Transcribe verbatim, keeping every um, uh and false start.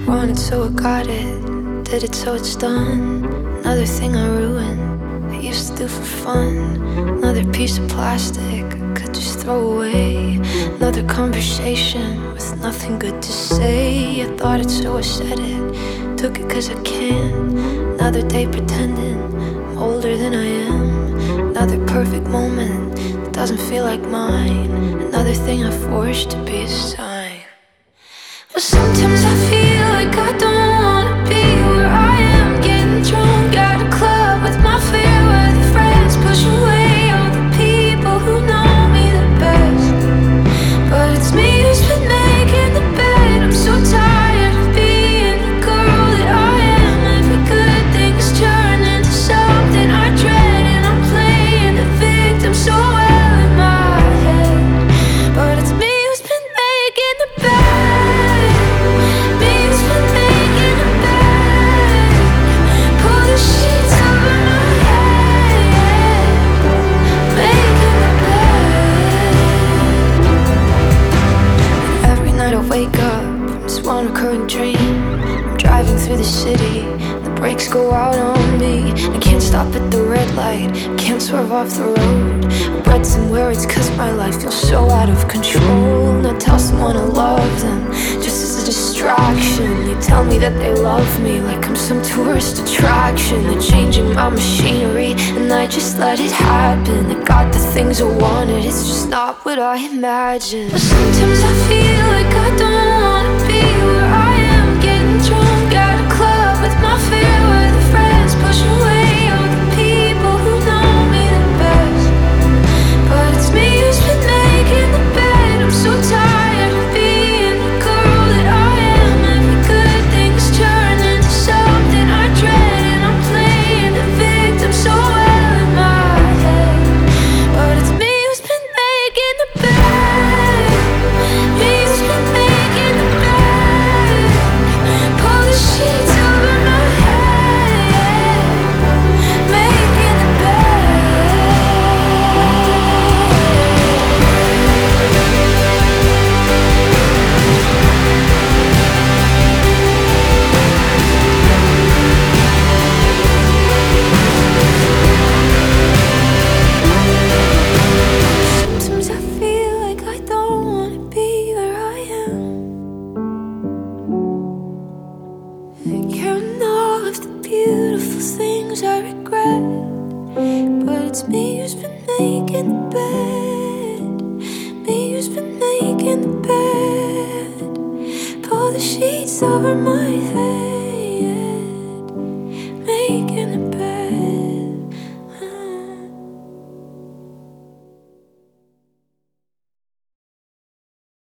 wanted, so I got it. Did it, so it's done. Another thing I ruined, I used to do for fun. Another piece of plastic I could just throw away. Another conversation with nothing good to say. I thought it, so I said it. Took it cause I can. Another day pretending I'm older than I am. Another perfect moment that doesn't feel like mine. Another thing I forced to be a sign. Well, sometimes I feel like I don't wanna be where I am, getting drunk at a club with my fair-weather friends, push away all the people who know me the best. But it's me who's been making the bed. I'm so tired of being the girl that I am. Every good thing is turned into something I dread, and I'm playing the victim so well in my head. But it's me who's been making the bed. Wake up from this one recurring dream. I'm driving through the city, the brakes go out on me. I can't stop at the red light, can't swerve off the road. I read somewhere it's cause my life feels so out of control. Now tell someone I love them, just as a distraction. They tell me that they love me like I'm some tourist attraction. They're changing my machinery and I just let it happen. I got the things I wanted, it's just not what I imagined. But sometimes I feel like I don't wanna be where I am, getting drunk at a club with my fair-weather friends, push away all the people who know me the best. But it's me who's been making the bed. I'm so tired of being the girl that I am. Every good thing is turned into something I dread, and I'm playing the victim so well in my head. But it's me who's been making the bed. Me who's been making the bed. Pull the sheets over my head, making the bed. Sometimes I feel like I don't wanna be where I am, carrying all of the beautiful things I regret. But it's me who's been making the bed. Me who's been making the bed. Pull the sheets over my head.